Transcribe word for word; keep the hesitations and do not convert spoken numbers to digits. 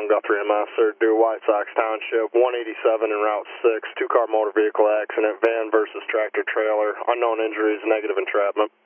John Guthrie M S, sir, due White Sox Township, one eighty-seven and Route six, two-car motor vehicle accident, van versus tractor trailer, unknown injuries, negative entrapment.